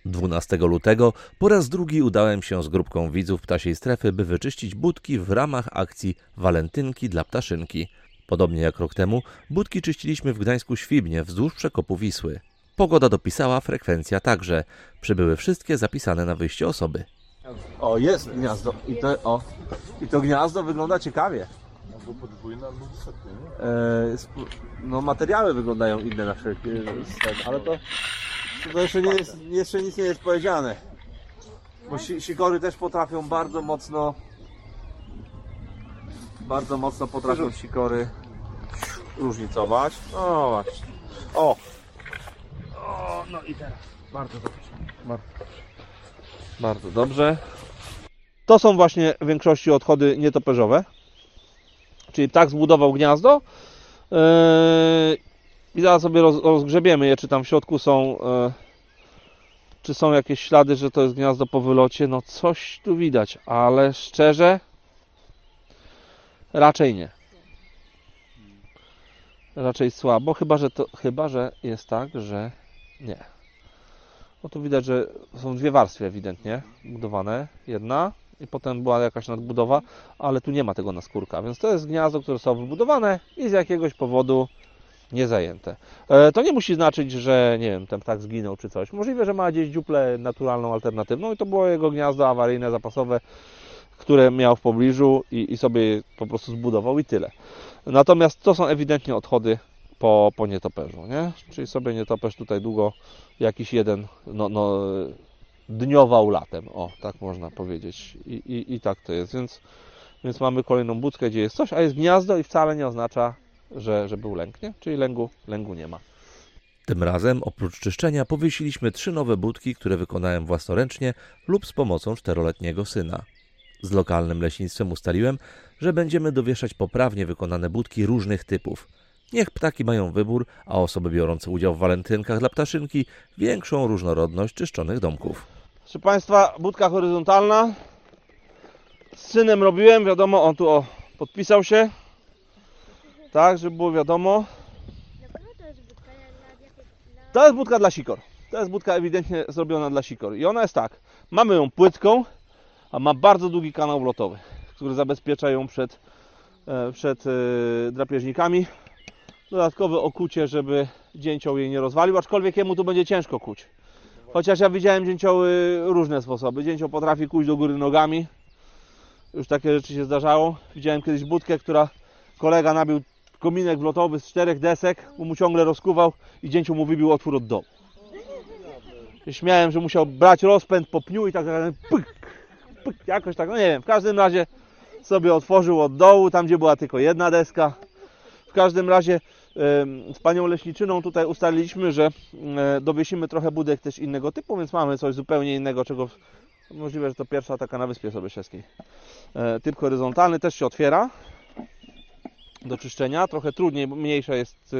12 lutego po raz drugi udałem się z grupką widzów Ptasiej Strefy, by wyczyścić budki w ramach akcji Walentynki dla ptaszynki. Podobnie jak rok temu, budki czyściliśmy w Gdańsku-Świbnie wzdłuż przekopu Wisły. Pogoda dopisała, frekwencja także. Przybyły wszystkie zapisane na wyjście osoby. O, jest gniazdo. I to gniazdo wygląda ciekawie. Albo podwójne, albo wysokie, nie? No materiały wyglądają inne na wszelki ale to jeszcze nic nie jest powiedziane. Bo sikory też potrafią bardzo mocno potrafią sikory różnicować. O właśnie. O, no i teraz. Bardzo dobrze. Bardzo dobrze. To są właśnie w większości odchody nietoperzowe. Czyli ptak zbudował gniazdo i zaraz sobie rozgrzebiemy je, czy tam w środku są, czy są jakieś ślady, że to jest gniazdo po wylocie. No coś tu widać, ale szczerze raczej nie. Raczej słabo, chyba że jest tak, że nie. No tu widać, że są dwie warstwy ewidentnie budowane. Jedna i potem była jakaś nadbudowa, ale tu nie ma tego naskórka, więc to jest gniazdo, które zostało wybudowane i z jakiegoś powodu nie zajęte. To nie musi znaczyć, że nie wiem, ten ptak zginął czy coś. Możliwe, że ma gdzieś dziuplę naturalną, alternatywną i to było jego gniazdo awaryjne, zapasowe, które miał w pobliżu i sobie po prostu zbudował i tyle. Natomiast to są ewidentnie odchody po nietoperzu, nie? Czyli sobie nietoperz tutaj długo jakiś jeden dniował latem, o, tak można powiedzieć. I tak to jest, więc mamy kolejną budkę, gdzie jest coś, a jest gniazdo i wcale nie oznacza, że był lęk, nie? Czyli lęgu nie ma. Tym razem oprócz czyszczenia powiesiliśmy 3 nowe budki, które wykonałem własnoręcznie lub z pomocą 4-letniego syna. Z lokalnym leśnictwem ustaliłem, że będziemy dowieszać poprawnie wykonane budki różnych typów. Niech ptaki mają wybór, a osoby biorące udział w walentynkach dla ptaszynki większą różnorodność czyszczonych domków. Proszę Państwa, budka horyzontalna. Z synem robiłem, wiadomo, on tu podpisał się. Tak, żeby było wiadomo. To jest budka dla sikor. To jest budka ewidentnie zrobiona dla sikor. I ona jest tak. Mamy ją płytką, a ma bardzo długi kanał wlotowy, który zabezpiecza ją przed drapieżnikami. Dodatkowe okucie, żeby dzięcioł jej nie rozwalił, aczkolwiek jemu tu będzie ciężko kuć. Chociaż ja widziałem dzięcioły różne sposoby. Dzięcioł potrafi kuć do góry nogami. Już takie rzeczy się zdarzało. Widziałem kiedyś budkę, która kolega nabił kominek wlotowy z 4 desek, bo mu ciągle rozkuwał i dzięcioł mu wybił otwór od dołu. Śmiałem, że musiał brać rozpęd po pniu i tak pyk, jakoś tak, no nie wiem. W każdym razie sobie otworzył od dołu, tam gdzie była tylko jedna deska. W każdym razie z panią leśniczyną tutaj ustaliliśmy, że dowiesimy trochę budek też innego typu, więc mamy coś zupełnie innego, czego możliwe, że to pierwsza taka na Wyspie Sobieszewskiej. Typ horyzontalny też się otwiera do czyszczenia, trochę trudniej, bo mniejsza jest,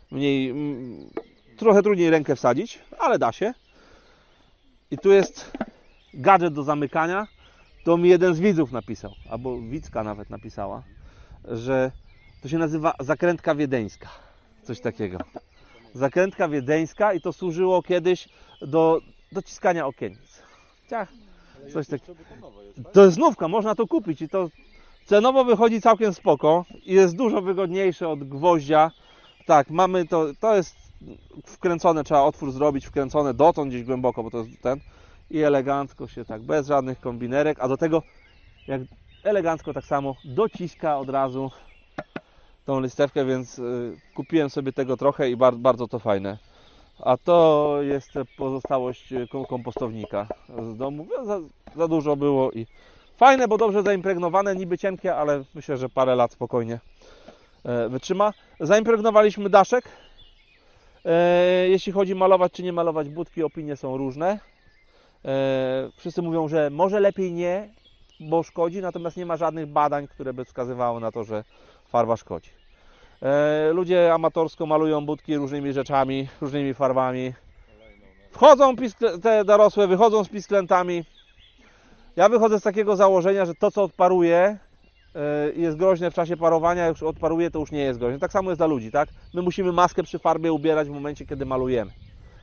trochę trudniej rękę wsadzić, ale da się. I tu jest gadżet do zamykania. To mi jeden z widzów napisał, albo widzka nawet napisała, że to się nazywa zakrętka wiedeńska. Coś takiego. Zakrętka wiedeńska i to służyło kiedyś do dociskania okiennic. Coś takiego. To jest nówka, można to kupić i to cenowo wychodzi całkiem spoko i jest dużo wygodniejsze od gwoździa. Tak, mamy to jest wkręcone, trzeba otwór zrobić, wkręcone dotąd gdzieś głęboko, bo to jest ten i elegancko się tak, bez żadnych kombinerek, a do tego jak elegancko tak samo dociska od razu tą listewkę, więc kupiłem sobie tego trochę i bardzo to fajne. A to jest pozostałość kompostownika z domu. Za dużo było i fajne, bo dobrze zaimpregnowane, niby cienkie, ale myślę, że parę lat spokojnie wytrzyma. Zaimpregnowaliśmy daszek. Jeśli chodzi malować czy nie malować budki, opinie są różne. Wszyscy mówią, że może lepiej nie, bo szkodzi, natomiast nie ma żadnych badań, które by wskazywały na to, że farba szkodzi. Ludzie amatorsko malują budki różnymi rzeczami, różnymi farbami. Wchodzą te dorosłe, wychodzą z pisklętami. Ja wychodzę z takiego założenia, że to co odparuje jest groźne w czasie parowania, jak już odparuje, to już nie jest groźne. Tak samo jest dla ludzi, tak? My musimy maskę przy farbie ubierać w momencie, kiedy malujemy.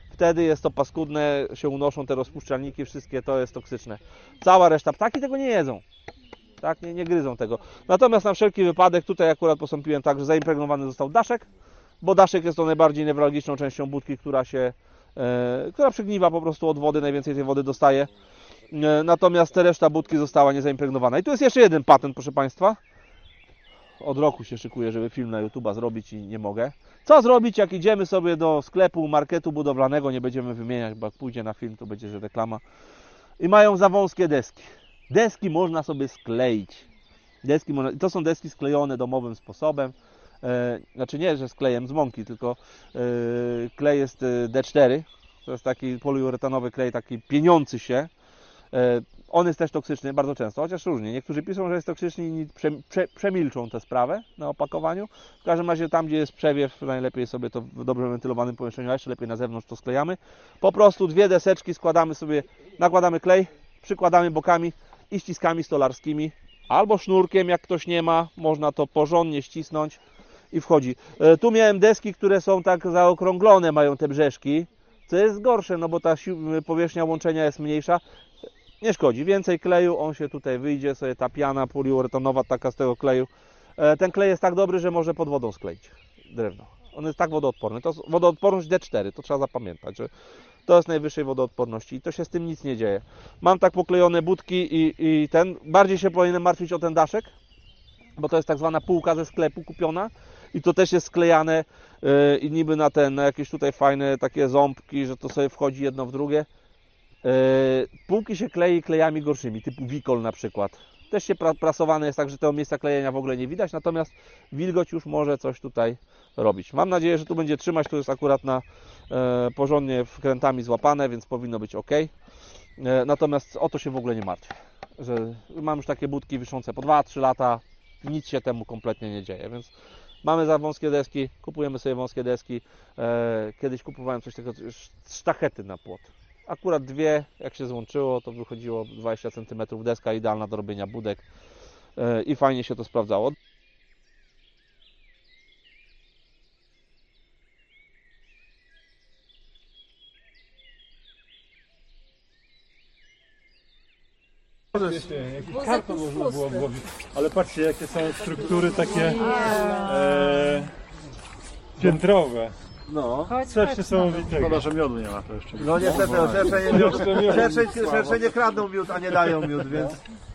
wtedy jest to paskudne, się unoszą te rozpuszczalniki, wszystkie to jest toksyczne. Cała reszta, ptaki tego nie jedzą. Tak, nie gryzą tego. Natomiast na wszelki wypadek tutaj akurat postąpiłem tak, że zaimpregnowany został daszek, bo daszek jest to najbardziej newralgiczną częścią budki, która przygniwa po prostu od wody, najwięcej tej wody dostaje. Natomiast reszta budki została niezaimpregnowana. I tu jest jeszcze jeden patent, proszę Państwa. Od roku się szykuję, żeby film na YouTube'a zrobić i nie mogę. Co zrobić, jak idziemy sobie do sklepu, marketu budowlanego, nie będziemy wymieniać, bo jak pójdzie na film, to będzie, że reklama. I mają za wąskie deski. Deski można sobie skleić. To są deski sklejone domowym sposobem. Znaczy nie, że z klejem z mąki, tylko klej jest D4. To jest taki poliuretanowy klej, taki pieniący się. On jest też toksyczny bardzo często, chociaż różnie. Niektórzy piszą, że jest toksyczny i przemilczą tę sprawę na opakowaniu. W każdym razie tam, gdzie jest przewiew, najlepiej sobie to w dobrze wentylowanym pomieszczeniu, a jeszcze lepiej na zewnątrz to sklejamy. Po prostu 2 deseczki składamy sobie, nakładamy klej, przykładamy bokami i ściskami stolarskimi. Albo sznurkiem, jak ktoś nie ma, można to porządnie ścisnąć i wchodzi. Tu miałem deski, które są tak zaokrąglone, mają te brzeszki, co jest gorsze, no bo ta powierzchnia łączenia jest mniejsza. Nie szkodzi, więcej kleju, on się tutaj wyjdzie, sobie ta piana poliuretanowa taka z tego kleju. Ten klej jest tak dobry, że może pod wodą skleić drewno. On jest tak wodoodporny. To jest wodoodporność D4, to trzeba zapamiętać, że to jest najwyższej wodoodporności i to się z tym nic nie dzieje. Mam tak poklejone budki i bardziej się powinienem martwić o ten daszek, bo to jest tak zwana półka ze sklepu kupiona i to też jest sklejane i niby na jakieś tutaj fajne takie ząbki, że to sobie wchodzi jedno w drugie. Półki się klei klejami gorszymi, typu Wikol na przykład. Też się prasowane jest tak, że tego miejsca klejenia w ogóle nie widać, natomiast wilgoć już może coś tutaj robić. Mam nadzieję, że tu będzie trzymać, to jest akurat porządnie wkrętami złapane, więc powinno być ok. Natomiast o to się w ogóle nie martwię, że mam już takie budki wiszące po 2-3 lata, nic się temu kompletnie nie dzieje, więc mamy za wąskie deski, kupujemy sobie wąskie deski. Kiedyś kupowałem coś takiego, sztachety na płot. Akurat 2, jak się złączyło, to wychodziło 20 cm deska, idealna do robienia budek i fajnie się to sprawdzało. Jakiś karton można było włożyć. Ale patrzcie, jakie są struktury takie piętrowe. No. Coś niesamowitego. Szkoda, że miodu nie ma to jeszcze. No niestety, szersze nie kradną miód, a nie dają miód, więc...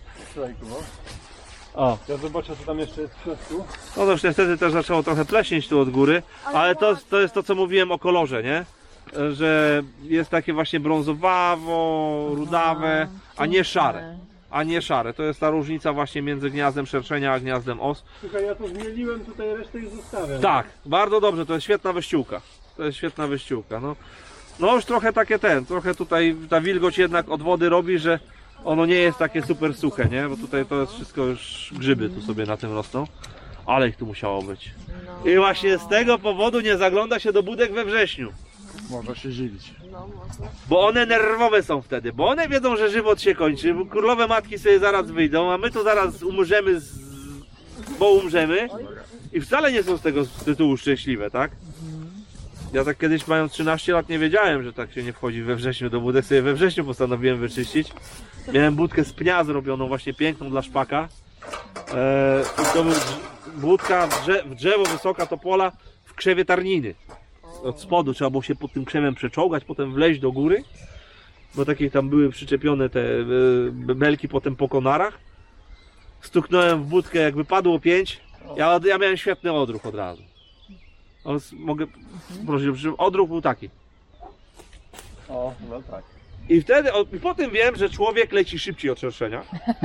O. Ja zobaczę, co tam jeszcze jest w środku. No to już niestety też zaczęło trochę pleśnieć tu od góry, ale to jest to, co mówiłem o kolorze, nie? Że jest takie właśnie brązowawo, rudawe, a nie szare. To jest ta różnica właśnie między gniazdem szerszenia a gniazdem os. Słuchaj, ja to zmieliłem tutaj resztę i zostawiam. Tak, bardzo dobrze, to jest świetna wyściółka. No już trochę trochę tutaj ta wilgoć jednak od wody robi, że ono nie jest takie super suche, nie? Bo tutaj to jest wszystko już grzyby tu sobie na tym rosną. Ale ich tu musiało być. I właśnie z tego powodu nie zagląda się do budek we wrześniu. Można się żywić. Bo one nerwowe są wtedy, bo one wiedzą, że żywot się kończy, bo królowe matki sobie zaraz wyjdą, a my tu zaraz umrzemy, bo umrzemy i wcale nie są z tego tytułu szczęśliwe, tak? Ja tak kiedyś, mając 13 lat, nie wiedziałem, że tak się nie wchodzi we wrześniu do budek, sobie we wrześniu postanowiłem wyczyścić. Miałem budkę z pnia zrobioną, właśnie piękną dla szpaka. I to był budka w drzewo, wysoka topola w krzewie tarniny. Od spodu trzeba było się pod tym krzewem przeczołgać, potem wleźć do góry, bo takie tam były przyczepione te belki potem po konarach. Stuknąłem w budkę, jakby padło 5. Ja miałem świetny odruch od razu. Mogę prosić, odruch był taki. O, no tak. I wtedy, i potem wiem, że człowiek leci szybciej od szerszenia.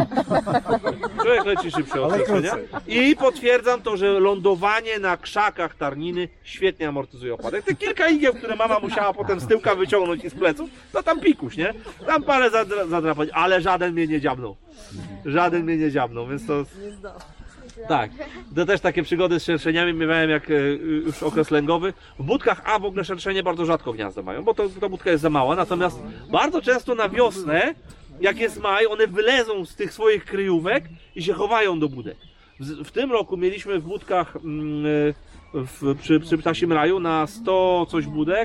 I potwierdzam to, że lądowanie na krzakach tarniny świetnie amortyzuje opadek. Te kilka igieł, które mama musiała potem z tyłka wyciągnąć i z pleców, to tam pikuś, nie? Tam parę zadrapać, ale żaden mnie nie dziabnął. Więc to... Tak, to też takie przygody z szerszeniami miałem jak już okres lęgowy. W budkach w ogóle szerszenie bardzo rzadko gniazda mają, bo ta budka jest za mała, natomiast bardzo często na wiosnę, jak jest maj, one wylezą z tych swoich kryjówek i się chowają do budek. W tym roku mieliśmy w budkach przy Ptasim Raju na 100 coś budek,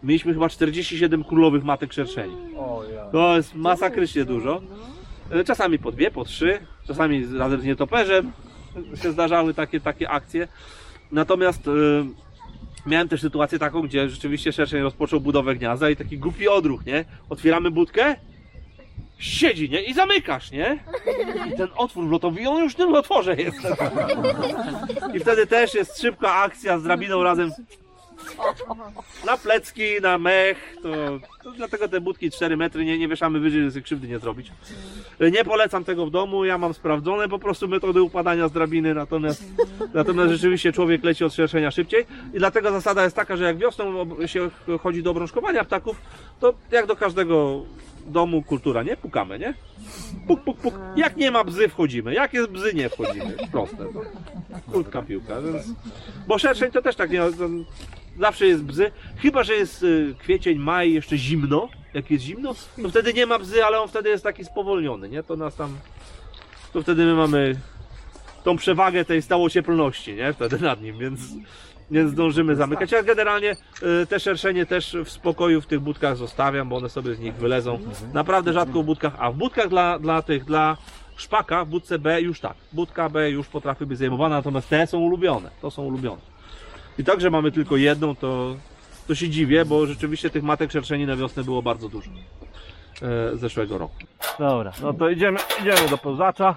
Mieliśmy chyba 47 królowych matek szerszeni. O ja. To jest masakrycznie dużo. Czasami po 2, po 3, czasami razem z nietoperzem się zdarzały takie akcje. Natomiast miałem też sytuację taką, gdzie rzeczywiście szerszeń rozpoczął budowę gniazda i taki głupi odruch, nie? Otwieramy budkę, siedzi, nie? I zamykasz, nie? I ten otwór lotowy, on już w tym otworze jest. I wtedy też jest szybka akcja z drabiną razem na plecki, na mech. To dlatego te budki 4 metry nie wieszamy wyżej, żeby sobie krzywdy nie zrobić. Nie polecam tego w domu, ja mam sprawdzone po prostu metody upadania z drabiny, natomiast rzeczywiście człowiek leci od szerszenia szybciej i dlatego zasada jest taka, że jak wiosną się chodzi do obrączkowania ptaków, to jak do każdego domu kultura, nie? Pukamy, nie? Puk, puk, puk. Jak nie ma bzy, wchodzimy. Jak jest bzy, nie wchodzimy. Proste. No. Krótka piłka. Więc... Bo szerszeń to też tak nie... Zawsze jest bzy. Chyba że jest kwiecień, maj, jeszcze zimno. Jak jest zimno, to wtedy nie ma bzy, ale on wtedy jest taki spowolniony, nie? To nas tam... To wtedy my mamy tą przewagę tej stałocieplności, nie? Wtedy nad nim, więc zdążymy zamykać. Ja generalnie te szerszenie też w spokoju w tych budkach zostawiam, bo one sobie z nich wylezą. Naprawdę rzadko w budkach, a w budkach dla szpaka, w budce B już tak. Budka B już potrafi być zajmowana, natomiast te są ulubione. To są ulubione. I tak, że mamy tylko jedną, to się dziwię, bo rzeczywiście tych matek szerszeni na wiosnę było bardzo dużo zeszłego roku. Dobra, no to idziemy do pełzacza.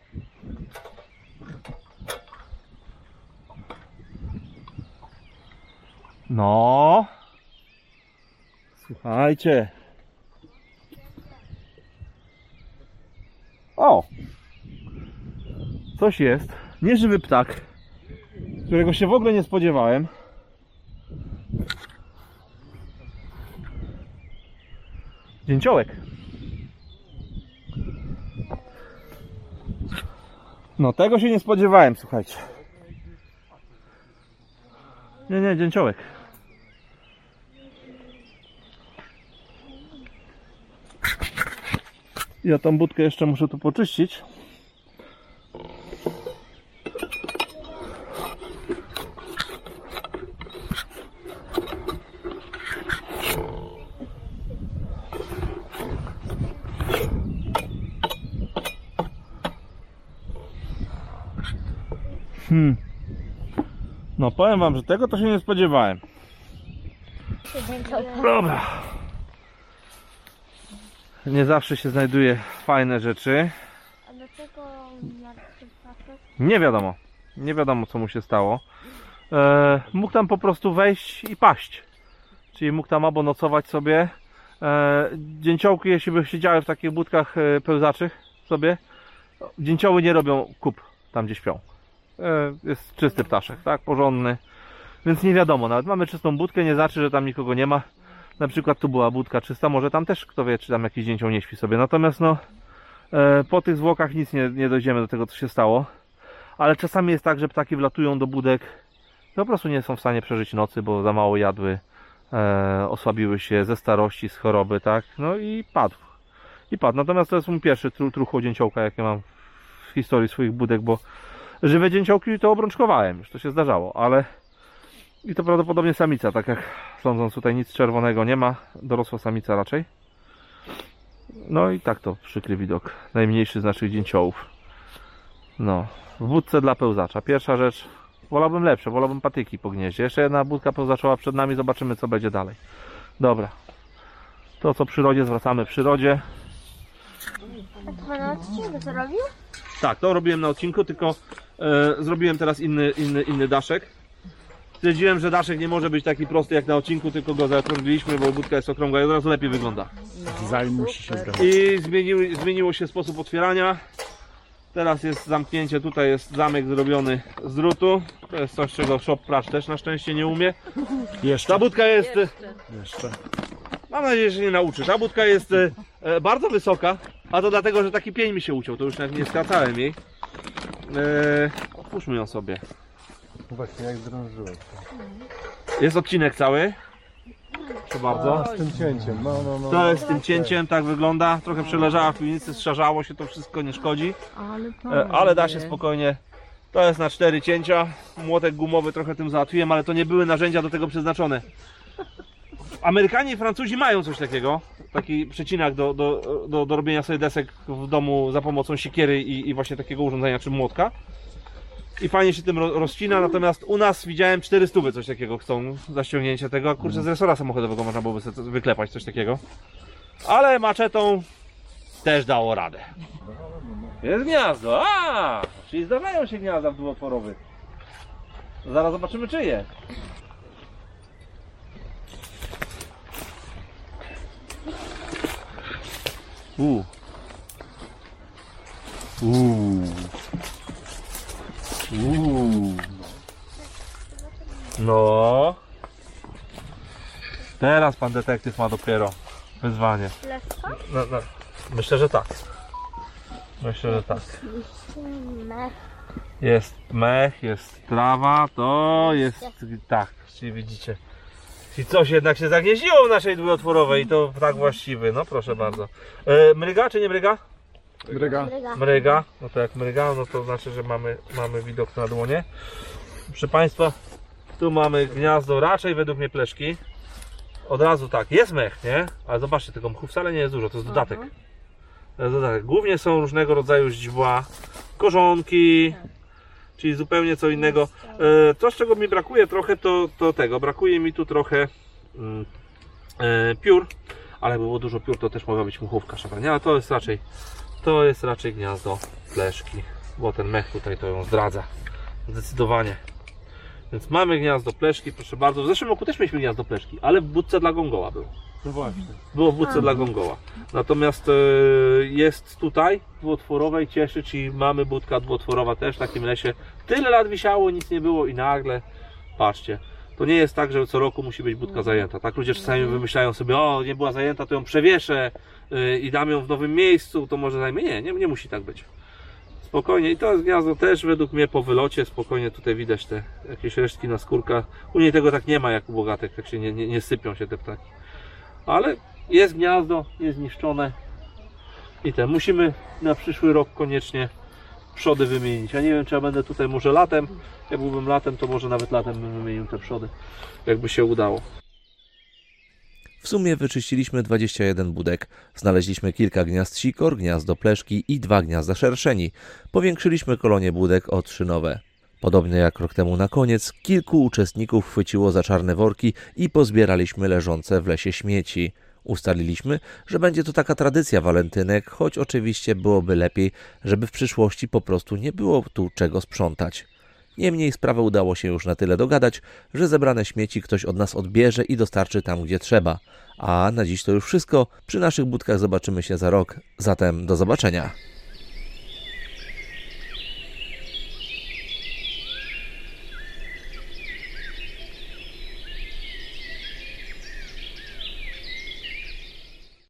No, słuchajcie. O, coś jest. Nieżywy ptak, którego się w ogóle nie spodziewałem. Dzięciołek. No tego się nie spodziewałem, słuchajcie. Nie, dzięciołek. Ja tą budkę jeszcze muszę tu poczyścić. No powiem wam, że tego to się nie spodziewałem. Dobra. Nie zawsze się znajduje fajne rzeczy. A dlaczego martwy ptaczek? Nie wiadomo. Nie wiadomo co mu się stało. Mógł tam po prostu wejść i paść. Czyli mógł tam albo nocować sobie. Dzięciołki, jeśli by siedziały w takich budkach pełzaczych sobie, dzięcioły nie robią kup tam gdzie śpią. Jest czysty ptaszek, tak? Porządny. Więc nie wiadomo, nawet mamy czystą budkę, nie znaczy, że tam nikogo nie ma. Na przykład tu była budka czysta, może tam też kto wie, czy tam jakiś dzięcioł nie śpi sobie. Natomiast no, po tych zwłokach nic nie dojdziemy do tego, co się stało. Ale czasami jest tak, że ptaki wlatują do budek, po prostu nie są w stanie przeżyć nocy, bo za mało jadły, osłabiły się ze starości, z choroby, tak? No i padł. Natomiast to jest mój pierwszy truchło dzięciołka, jakie mam w historii swoich budek, bo żywe dzięciołki to obrączkowałem, już to się zdarzało, ale i to prawdopodobnie samica, tak jak sądząc tutaj nic czerwonego nie ma, dorosła samica raczej. No i tak to przykry widok, najmniejszy z naszych dzięciołów. No, w budce dla pełzacza. Pierwsza rzecz, wolałbym lepsze, wolałbym patyki po gnieździe. Jeszcze jedna budka pełzaczowa przed nami, zobaczymy co będzie dalej. Dobra, to co w przyrodzie zwracamy w przyrodzie. A to pan na odcinku co robił? Tak, to robiłem na odcinku, tylko zrobiłem teraz inny daszek. Stwierdziłem, że daszek nie może być taki prosty jak na odcinku, tylko go zaokrągliliśmy, bo budka jest okrągła i od razu lepiej wygląda. Design musi się zgadzać. I zmieniło się sposób otwierania. Teraz jest zamknięcie, tutaj jest zamek zrobiony z drutu. To jest coś, czego shop pracz też na szczęście nie umie. Ta budka jest... Jeszcze. Mam nadzieję, że się nie nauczy. Ta budka jest bardzo wysoka, a to dlatego, że taki pień mi się uciął, to już nie skracałem jej. Otwórzmy ją sobie. Właśnie jak drążyłeś. Jest odcinek cały. Proszę bardzo. Z tym cięciem, no. To jest z tym cięciem, tak wygląda. Trochę przeleżała w piwnicy, zszarzało się, to wszystko nie szkodzi. Ale da się spokojnie. To jest na 4 cięcia. Młotek gumowy trochę tym załatwiłem, ale to nie były narzędzia do tego przeznaczone. Amerykanie i Francuzi mają coś takiego, taki przecinak do robienia sobie desek w domu za pomocą siekiery i właśnie takiego urządzenia, czy młotka. I fajnie się tym rozcina, natomiast u nas widziałem 400 coś takiego chcą za ściągnięcie tego, a kurczę z resora samochodowego można byłoby sobie wyklepać coś takiego. Ale maczetą też dało radę. Jest gniazdo, czyli zdarzają się gniazda w dwuotworowych. Zaraz zobaczymy czyje. No. Teraz pan detektyw ma dopiero wyzwanie. Lesko? No. Myślę, że tak. Myślę, że tak. Mech. Jest mech, jest trawa, to jest tak, czyli widzicie. Czyli coś jednak się zagnieździło w naszej dwuotworowej i to tak właściwy, no proszę bardzo. Mryga czy nie mryga? Bryga. Mryga, no to jak mryga, no to znaczy, że mamy widok na dłonie. Proszę Państwa, tu mamy gniazdo raczej według mnie pleszki. Od razu tak, jest mech, nie? Ale zobaczcie, tego mchu wcale nie jest dużo, to jest dodatek. To jest dodatek. Głównie są różnego rodzaju źdźbła, korzonki, czyli zupełnie co innego. To, z czego mi brakuje trochę, to tego. Brakuje mi tu trochę piór, ale było dużo piór, to też mogła być muchówka szabrania, ale to jest raczej gniazdo pleszki, bo ten mech tutaj to ją zdradza. Zdecydowanie. Więc mamy gniazdo pleszki, proszę bardzo. W zeszłym roku też mieliśmy gniazdo pleszki, ale w budce dla gongoła było. No właśnie. Było w budce dla gongoła. Natomiast jest tutaj dwuotworowej, cieszy, czyli mamy budka dwuotworowa też w takim lesie. Tyle lat wisiało, nic nie było i nagle, patrzcie, to nie jest tak, że co roku musi być budka zajęta. Tak ludzie czasami wymyślają sobie, o nie była zajęta, to ją przewieszę i dam ją w nowym miejscu, to może zajmie. Nie musi tak być. Spokojnie i to jest gniazdo też według mnie po wylocie, spokojnie tutaj widać te jakieś resztki na skórkach. U niej tego tak nie ma jak u bogatek, tak się nie sypią się te ptaki. Ale jest gniazdo, jest zniszczone i musimy na przyszły rok koniecznie przody wymienić. Ja nie wiem, czy ja będę tutaj może latem, jak byłbym latem, to może nawet latem bym wymienił te przody, jakby się udało. W sumie wyczyściliśmy 21 budek, znaleźliśmy kilka gniazd sikor, gniazdo pleszki i 2 gniazda szerszeni. Powiększyliśmy kolonię budek o 3 nowe. Podobnie jak rok temu na koniec, kilku uczestników chwyciło za czarne worki i pozbieraliśmy leżące w lesie śmieci. Ustaliliśmy, że będzie to taka tradycja walentynek, choć oczywiście byłoby lepiej, żeby w przyszłości po prostu nie było tu czego sprzątać. Niemniej sprawę udało się już na tyle dogadać, że zebrane śmieci ktoś od nas odbierze i dostarczy tam, gdzie trzeba. A na dziś to już wszystko. Przy naszych budkach zobaczymy się za rok. Zatem do zobaczenia.